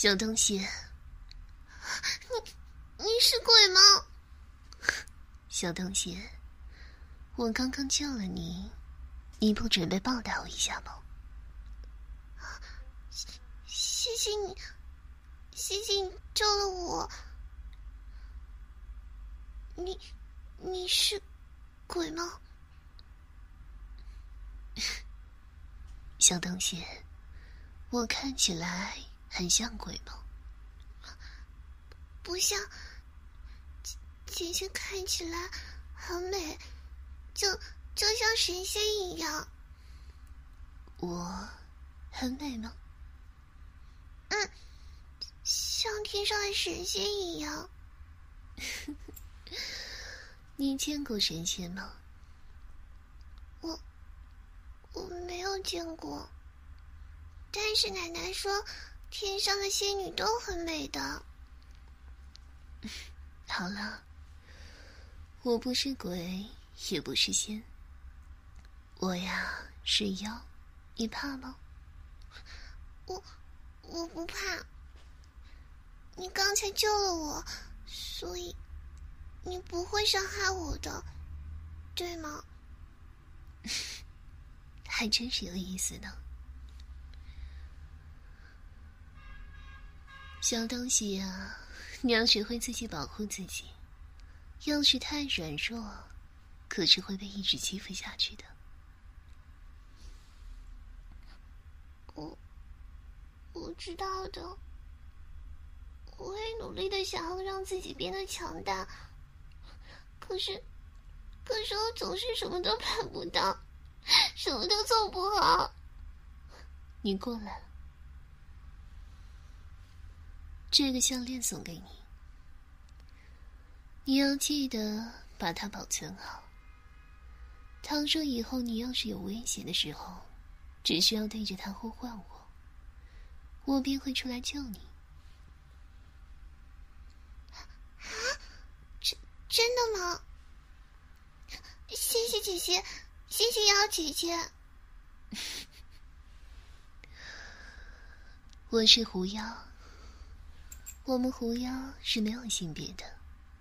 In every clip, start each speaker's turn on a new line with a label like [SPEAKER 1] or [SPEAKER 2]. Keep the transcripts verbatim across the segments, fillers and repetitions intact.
[SPEAKER 1] 小东西，你
[SPEAKER 2] 你是鬼吗？
[SPEAKER 1] 小东西，我刚刚救了你，你不准备报答我一下吗？
[SPEAKER 2] 谢谢你，谢谢你救了我。你你是鬼吗？
[SPEAKER 1] 小东西，我看起来很像鬼吗？
[SPEAKER 2] 不像，姐姐姐看起来很美，就就像神仙一样。
[SPEAKER 1] 我很美吗？
[SPEAKER 2] 嗯，像天上的神仙一样。
[SPEAKER 1] 你见过神仙吗？
[SPEAKER 2] 我我没有见过，但是奶奶说天上的仙女都很美的。
[SPEAKER 1] 好了，我不是鬼，也不是仙，我呀是妖，你怕吗？
[SPEAKER 2] 我我不怕，你刚才救了我，所以你不会伤害我的，对吗？
[SPEAKER 1] 还真是有意思呢。小东西呀，你要学会自己保护自己，要是太软弱，可是会被一直欺负下去的。
[SPEAKER 2] 我我知道的，我会努力的想要让自己变得强大，可是可是我总是什么都办不到，什么都做不好。
[SPEAKER 1] 你过来，这个项链送给你，你要记得把它保存好。倘若以后你要是有危险的时候，只需要对着它呼唤我，我便会出来救你。
[SPEAKER 2] 啊，真真的吗？谢谢姐姐，谢谢妖姐姐。
[SPEAKER 1] 我是狐妖，我们狐妖是没有性别的。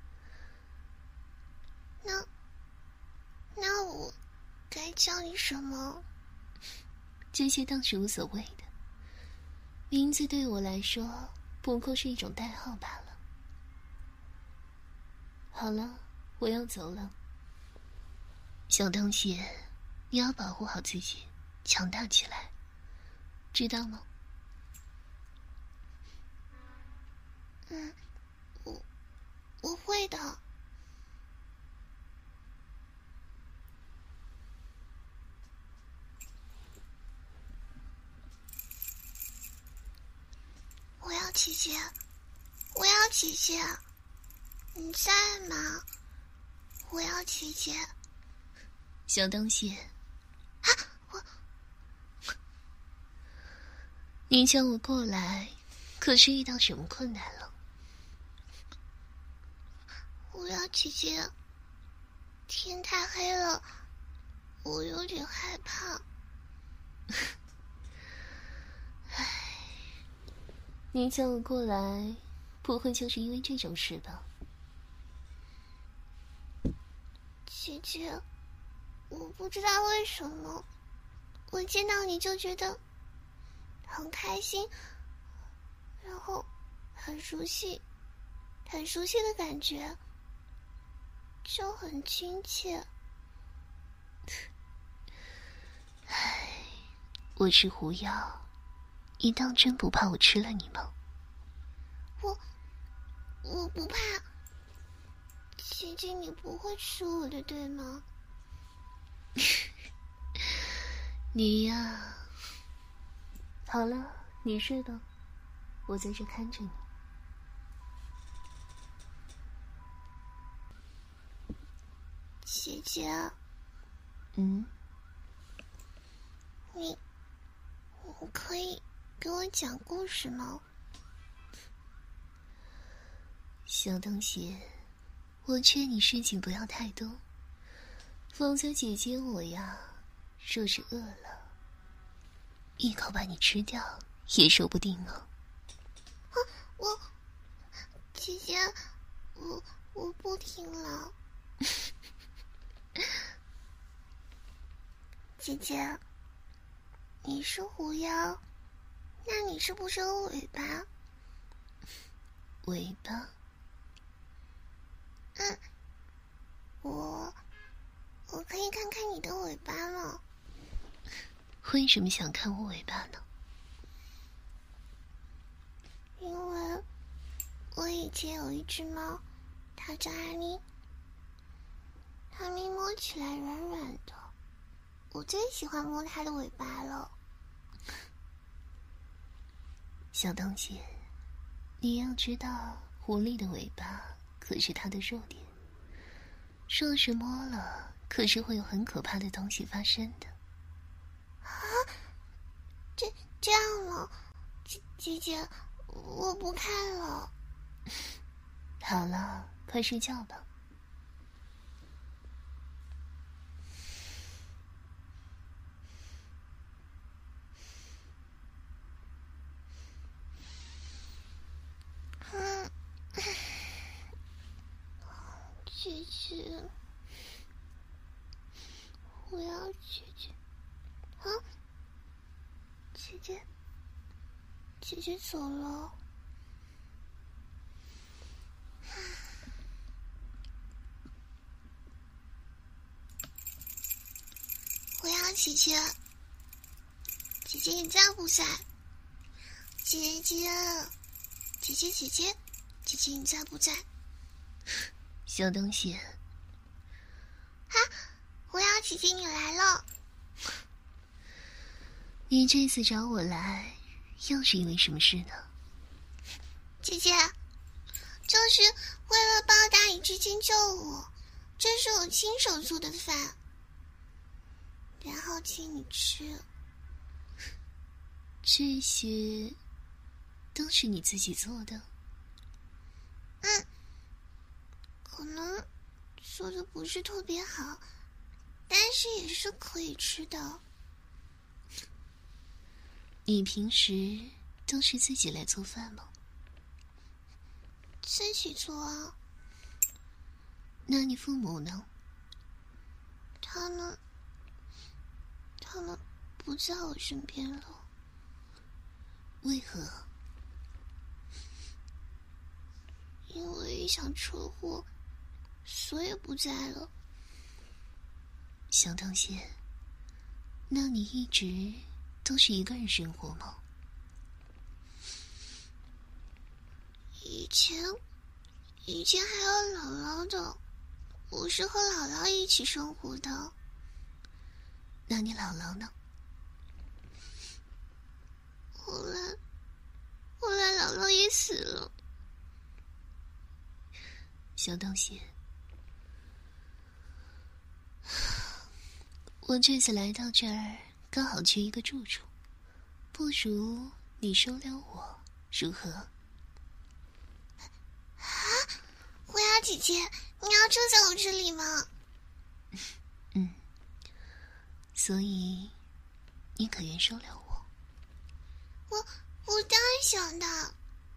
[SPEAKER 2] 那那我该叫你什么？
[SPEAKER 1] 这些倒是无所谓的，名字对我来说不过是一种代号罢了。好了，我要走了。小东西，你要保护好自己，强大起来，知道吗？
[SPEAKER 2] 嗯，我我会的。我要姐姐，我要姐姐，你在吗？我要姐姐。
[SPEAKER 1] 小东西，
[SPEAKER 2] 啊，我，
[SPEAKER 1] 你叫我过来，可是遇到什么困难了？
[SPEAKER 2] 我要姐姐。天太黑了，我有点害怕。
[SPEAKER 1] 唉，你叫我过来，不会就是因为这种事吧？
[SPEAKER 2] 姐姐，我不知道为什么，我见到你就觉得很开心，然后很熟悉，很熟悉的感觉，就很亲切。
[SPEAKER 1] 唉，我是狐妖，你当真不怕我吃了你吗？
[SPEAKER 2] 我我不怕，姐姐你不会吃我的对吗？
[SPEAKER 1] 你呀，好了，你睡吧，我在这看着你。
[SPEAKER 2] 姐姐，
[SPEAKER 1] 嗯，
[SPEAKER 2] 你你可以给我讲故事吗？
[SPEAKER 1] 小东西，我劝你事情不要太多，否则姐姐我呀，若是饿了，一口把你吃掉也说不定哦。
[SPEAKER 2] 啊， 我我不听了。姐姐，你是狐妖，那你是不是有尾巴？
[SPEAKER 1] 尾巴？
[SPEAKER 2] 嗯，我我可以看看你的尾巴吗？
[SPEAKER 1] 为什么想看我尾巴呢？
[SPEAKER 2] 因为我以前有一只猫，它叫阿咪，它咪摸起来软软的，我最喜欢摸它的尾巴了。
[SPEAKER 1] 小东西，你要知道，狐狸的尾巴可是它的弱点，若是摸了，可是会有很可怕的东西发生的。
[SPEAKER 2] 啊，这这样了，姐姐姐，我不看了。
[SPEAKER 1] 好了，快睡觉吧。
[SPEAKER 2] 嗯，姐姐，我要姐姐。啊，姐姐，姐姐走了。我要姐姐，姐姐你在不在？姐姐，姐姐姐姐，姐姐你在不在？
[SPEAKER 1] 小东西，
[SPEAKER 2] 啊，我要姐姐你来了。
[SPEAKER 1] 你这次找我来，又是因为什么事呢？
[SPEAKER 2] 姐姐，就是为了报答你之前救我，这是我亲手做的饭，然后请你吃。
[SPEAKER 1] 这些都是你自己做的？
[SPEAKER 2] 嗯，可能做的不是特别好，但是也是可以吃的。
[SPEAKER 1] 你平时都是自己来做饭吗？
[SPEAKER 2] 自己做啊。
[SPEAKER 1] 那你父母呢？
[SPEAKER 2] 他们，他们不在我身边了。
[SPEAKER 1] 为何？
[SPEAKER 2] 因为一场车祸，所以不在了。
[SPEAKER 1] 小东西，那你一直都是一个人生活吗？
[SPEAKER 2] 以前，以前还有姥姥的，我是和姥姥一起生活的。
[SPEAKER 1] 那你姥姥呢？
[SPEAKER 2] 后来，后来姥姥也死了。
[SPEAKER 1] 小东西，我这次来到这儿，刚好缺一个住处，不如你收留我，如何？
[SPEAKER 2] 啊，狐妖姐姐，你要住在我这里吗？
[SPEAKER 1] 嗯，所以你可愿收留我？
[SPEAKER 2] 我我当然想的。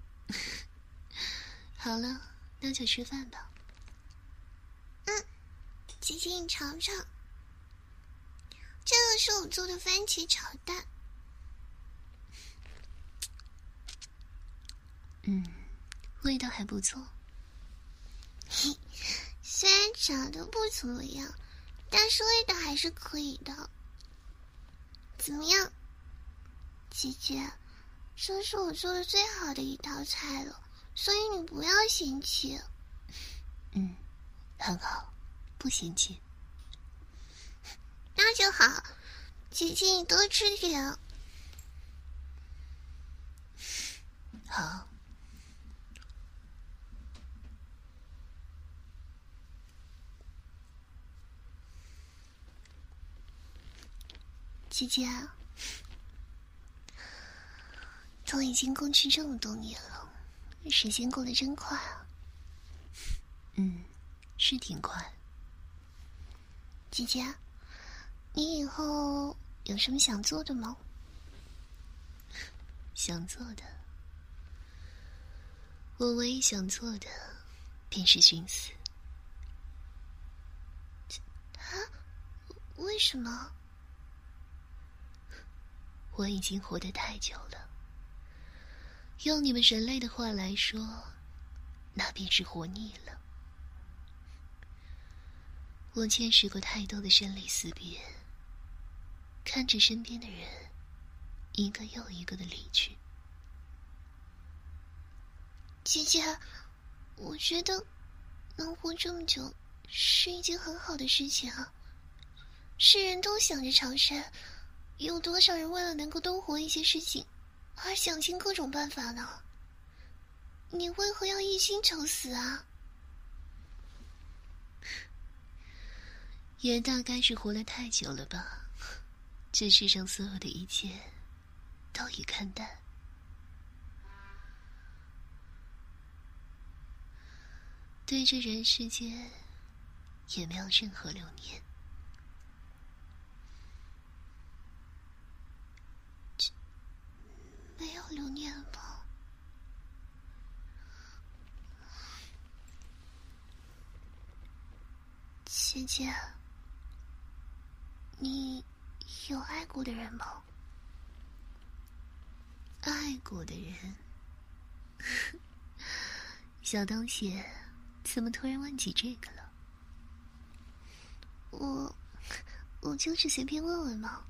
[SPEAKER 1] 好了，那就吃饭吧。
[SPEAKER 2] 嗯，姐姐你尝尝，这个是我做的番茄炒蛋。
[SPEAKER 1] 嗯，味道还不错。
[SPEAKER 2] 嘿，虽然长得不怎么样，但是味道还是可以的。怎么样，姐姐？这是我做的最好的一道菜了，所以你不要嫌弃。
[SPEAKER 1] 嗯，很好，不嫌弃。
[SPEAKER 2] 那就好，姐姐你多吃点。
[SPEAKER 1] 好。
[SPEAKER 2] 姐姐，都已经过去这么多年了，时间过得真快啊。
[SPEAKER 1] 嗯，是挺快。
[SPEAKER 2] 姐姐，你以后有什么想做的吗？
[SPEAKER 1] 想做的，我唯一想做的便是寻死。
[SPEAKER 2] 啊？为什么？
[SPEAKER 1] 我已经活得太久了，用你们人类的话来说，那便是活腻了。我见识过太多的生离死别，看着身边的人一个又一个的离去。
[SPEAKER 2] 姐姐，我觉得能活这么久是一件很好的事情啊。世人都想着长生，有多少人为了能够多活一些事情而想尽各种办法呢？你为何要一心求死啊？
[SPEAKER 1] 也大概是活了太久了吧，这世上所有的一切都已看淡，对这人世间也没有任何留念。
[SPEAKER 2] 没有留念了吧？姐姐，你有爱过的人吗？
[SPEAKER 1] 爱过的人？小东西，怎么突然问起这个了？
[SPEAKER 2] 我，我就是随便问问嘛。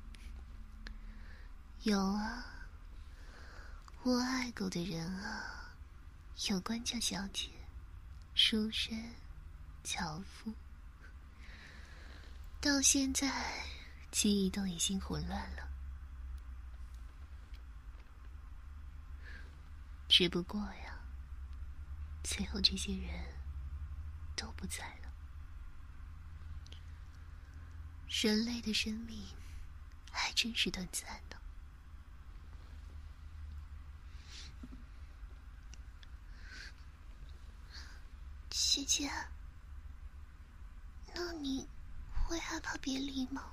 [SPEAKER 1] 有啊，我爱过的人啊，有官家小姐、书生、樵夫，到现在记忆都已经混乱了。只不过呀，最后这些人都不在了。人类的生命还真是短暂的。
[SPEAKER 2] 姐姐，那你会害怕别离吗？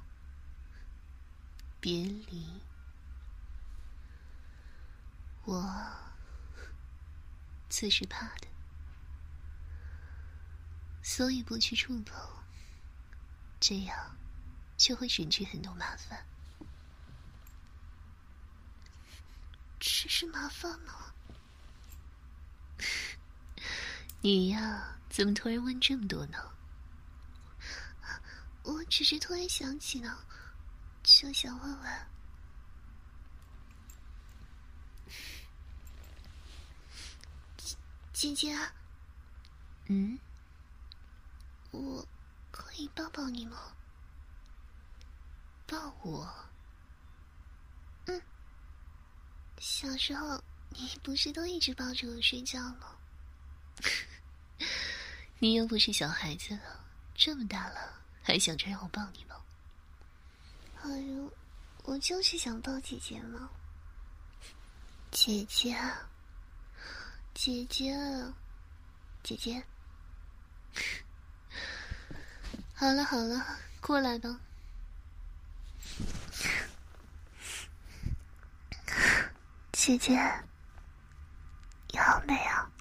[SPEAKER 1] 别离？我自是怕的，所以不去触碰，这样就会省去很多麻烦。
[SPEAKER 2] 只是麻烦吗？
[SPEAKER 1] 你呀，怎么突然问这么多呢？
[SPEAKER 2] 我只是突然想起呢，就想问问。姐姐，
[SPEAKER 1] 嗯，
[SPEAKER 2] 我可以抱抱你吗？
[SPEAKER 1] 抱我？
[SPEAKER 2] 嗯，小时候你不是都一直抱着我睡觉吗？
[SPEAKER 1] 你又不是小孩子了，这么大了，还想着让我抱你吗？
[SPEAKER 2] 哎呦，我就是想抱姐姐嘛。姐姐，姐姐，姐姐。
[SPEAKER 1] 好了好了，过来吧。
[SPEAKER 2] 姐姐，你好美啊！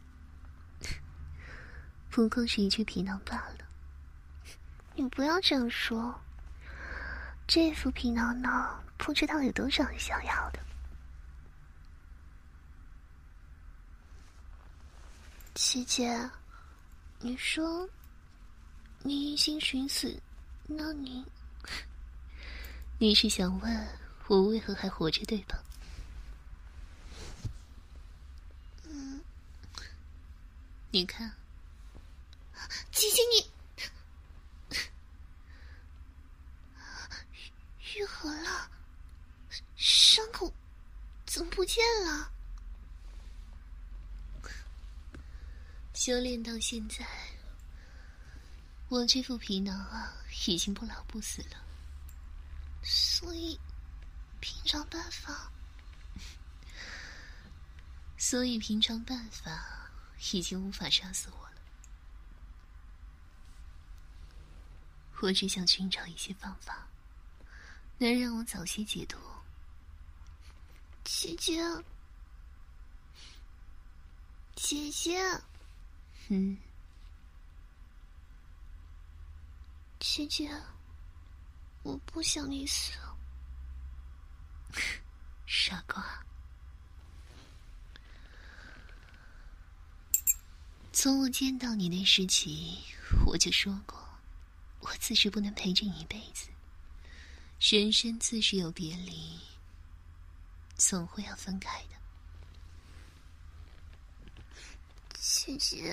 [SPEAKER 1] 不过是一具皮囊罢了。
[SPEAKER 2] 你不要这样说，这副皮囊呢，不知道有多少人想要的。姐姐，你说你一心寻死，那你……
[SPEAKER 1] 你是想问我为何还活着，对吧？
[SPEAKER 2] 嗯。
[SPEAKER 1] 你看，
[SPEAKER 2] 姐姐你愈合了，伤口怎么不见了？
[SPEAKER 1] 修炼到现在，我这副皮囊啊，已经不老不死了。
[SPEAKER 2] 所以，平常办法，
[SPEAKER 1] 所以平常办法已经无法杀死我了。我只想寻找一些方法，能让我早些解脱。
[SPEAKER 2] 姐姐，姐姐，
[SPEAKER 1] 嗯，
[SPEAKER 2] 姐姐，我不想你死。
[SPEAKER 1] 傻瓜，从我见到你那时起，我就说过，我自是不能陪着你一辈子，人生自是有别离，总会要分开的。
[SPEAKER 2] 姐姐，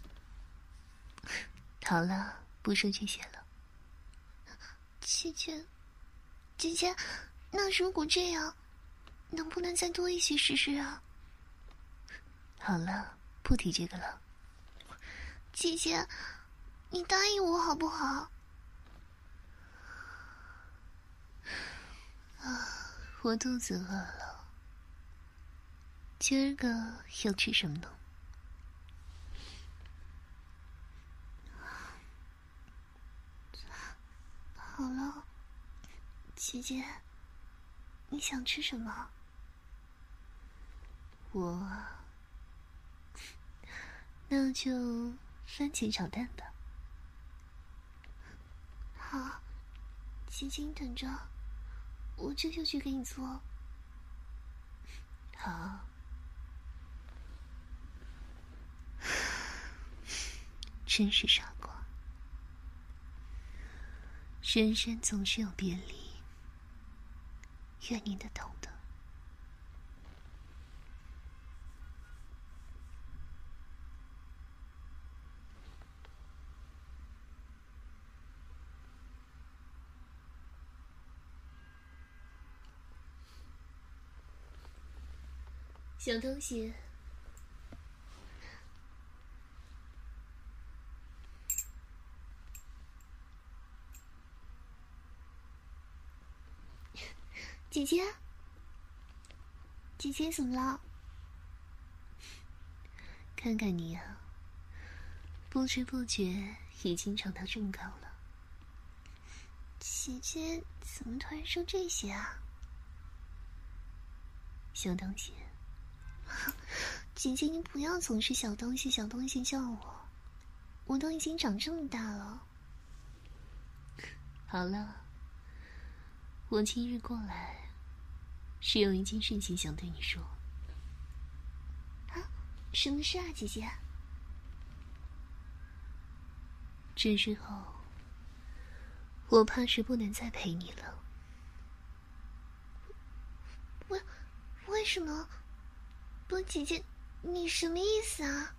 [SPEAKER 1] 好了，不说这些了。
[SPEAKER 2] 姐姐，姐姐，那如果这样，能不能再多一些试试啊？
[SPEAKER 1] 好了，不提这个了。
[SPEAKER 2] 姐姐，你答应我好不好？
[SPEAKER 1] 啊，我肚子饿了，今儿个要吃什么呢？
[SPEAKER 2] 好了，姐姐，你想吃什么？
[SPEAKER 1] 我，那就番茄炒蛋吧。
[SPEAKER 2] 好，姐姐你等着，我这就去给你做。
[SPEAKER 1] 好。真是傻瓜，人生总是有别离，愿你能懂得。小东西，
[SPEAKER 2] 姐姐，姐姐怎么了？
[SPEAKER 1] 看看你啊，不知不觉已经长到这么高了。
[SPEAKER 2] 姐姐怎么突然说这些啊？
[SPEAKER 1] 小东西，
[SPEAKER 2] 姐姐你不要总是小东西小东西叫我，我都已经长这么大了。
[SPEAKER 1] 好了，我今日过来是有一件事情想对你说。
[SPEAKER 2] 啊，什么事啊，姐姐？
[SPEAKER 1] 这之后，我怕是不能再陪你了。
[SPEAKER 2] 为为什么？不，姐姐，你什么意思啊？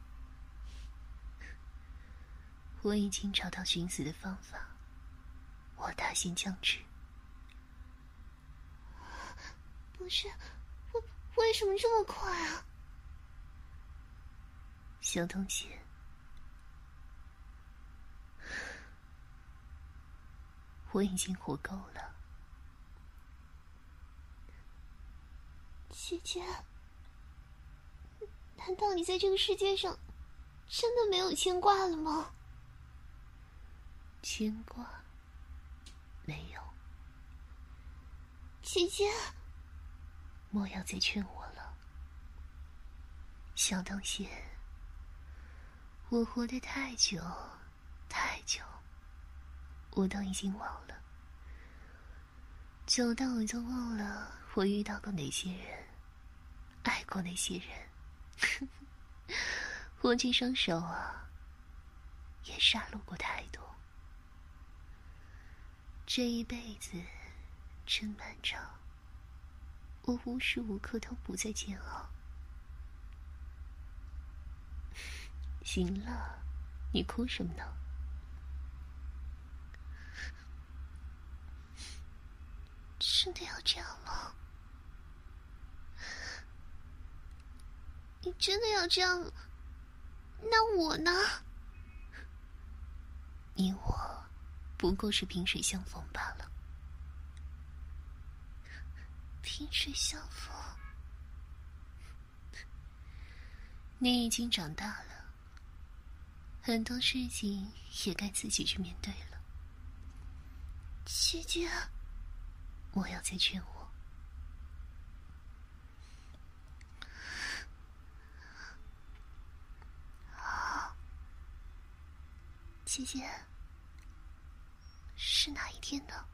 [SPEAKER 1] 我已经找到寻死的方法，我大限将至。
[SPEAKER 2] 不是，为为什么这么快啊？
[SPEAKER 1] 小东西，我已经活够了。
[SPEAKER 2] 姐姐，难道你在这个世界上真的没有牵挂了吗？
[SPEAKER 1] 牵挂？没有。
[SPEAKER 2] 姐姐，
[SPEAKER 1] 莫要再劝我了。小东西，我活得太久太久，我都已经忘了，久到我都忘了我遇到过哪些人，爱过哪些人。我这双手啊，也杀戮过太多。这一辈子真漫长，我无时无刻都不在煎熬。行了，你哭什么呢？
[SPEAKER 2] 真的要这样吗？你真的要这样？那我呢？
[SPEAKER 1] 你我不过是萍水相逢罢了。
[SPEAKER 2] 萍水相逢？
[SPEAKER 1] 你已经长大了，很多事情也该自己去面对了。
[SPEAKER 2] 姐姐，
[SPEAKER 1] 莫要再劝我。
[SPEAKER 2] 好，姐姐，
[SPEAKER 1] 是哪一天呢？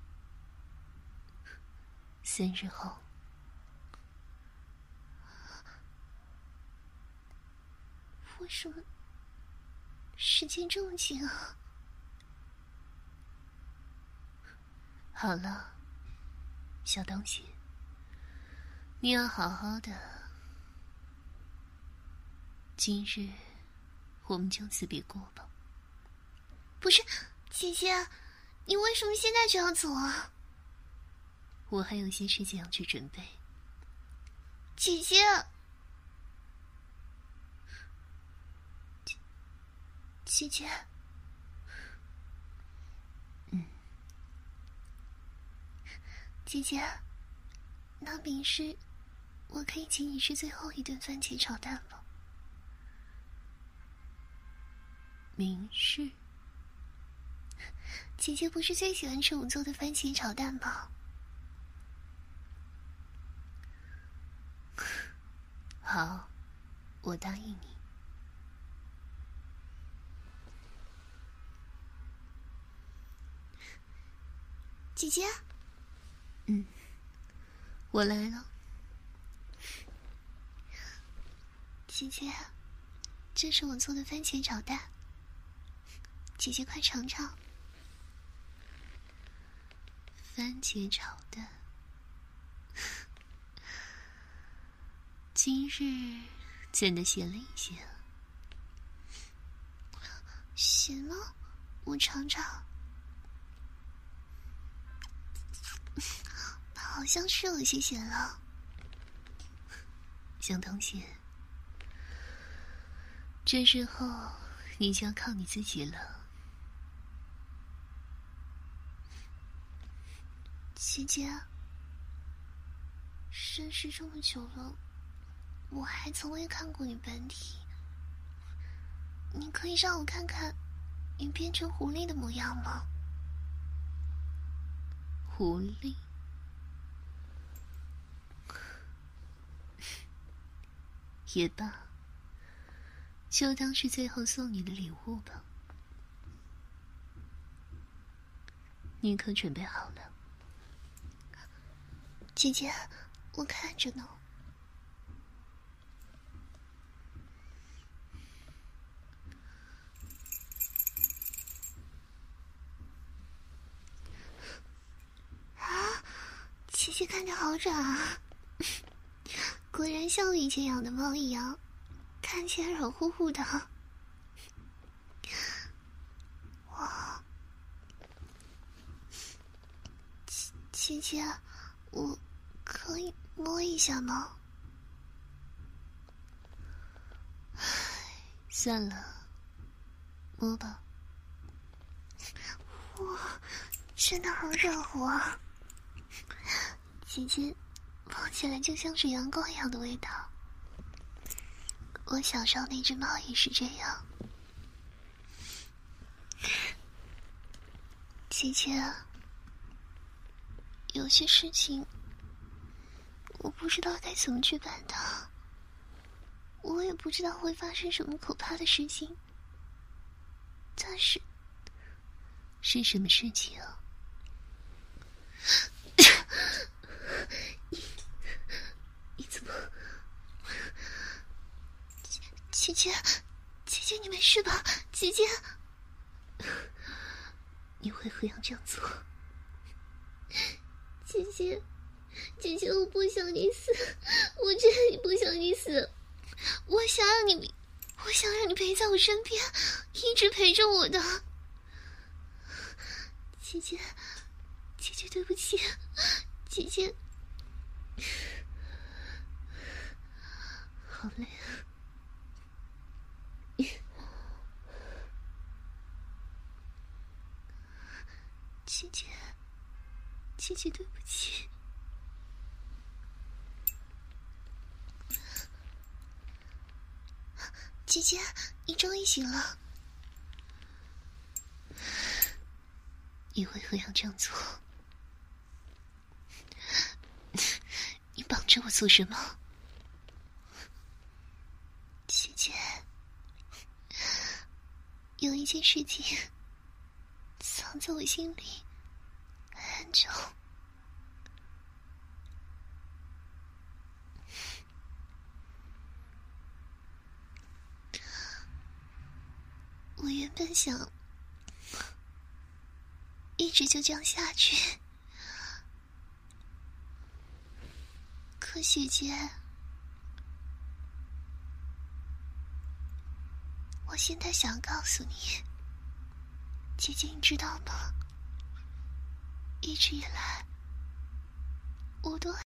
[SPEAKER 1] 三日后。为什么时间这么近啊？好了，小东西，你要好好的。今日我们就此别过吧。
[SPEAKER 2] 不是，姐姐，你为什么现在就要走啊？
[SPEAKER 1] 我还有些事情要去准备。
[SPEAKER 2] 姐姐，
[SPEAKER 1] 姐姐姐，嗯，姐姐，那明日我可以请你吃最后一顿番茄炒蛋了。明日，姐姐不是最喜欢吃我做的番茄炒蛋吗？好，我答应你。
[SPEAKER 2] 姐姐，
[SPEAKER 1] 嗯，我来了。姐姐，这是我做的番茄炒蛋，姐姐快尝尝。番茄炒蛋，今日真的咸了一些。
[SPEAKER 2] 咸了？我尝尝。好像是有些咸了。
[SPEAKER 1] 小东西，这日后你就要靠你自己了。
[SPEAKER 2] 姐姐，认识这么久了，我还从未看过你本体。你可以让我看看你变成狐狸的模样吗？
[SPEAKER 1] 狐狸？也罢，就当是最后送你的礼物吧。你可准备好了？
[SPEAKER 2] 姐姐，我看着呢。啊，姐姐看着好软啊，果然像我以前养的猫一样，看起来软乎乎的。哇，姐姐，我可以摸一下吗？
[SPEAKER 1] 算了，摸吧。
[SPEAKER 2] 哇，真的好热乎啊！姐姐摸起来就像是阳光一样的味道。我小时候那只猫也是这样。姐姐，有些事情我不知道该怎么去办它，我也不知道会发生什么可怕的事情，但是
[SPEAKER 1] 是什么事情啊？
[SPEAKER 2] 你你怎么？姐姐，姐姐，你没事吧？姐姐，
[SPEAKER 1] 你为何要这样做？
[SPEAKER 2] 姐姐，姐姐，我不想你死，我真的不想你死，我想让你，我想让你陪在我身边，一直陪着我的。姐姐，姐姐，对不起，姐姐，
[SPEAKER 1] 好累啊！
[SPEAKER 2] 姐姐，姐姐，对不起。姐姐，你终于醒了。
[SPEAKER 1] 你为何要这样做？你绑着我做什么？
[SPEAKER 2] 姐姐，有一件事情藏在我心里，
[SPEAKER 1] 很久。我原本想一直就这样下去，可许姐，我现在想告诉你，姐姐你知道吗？一直以来，我都很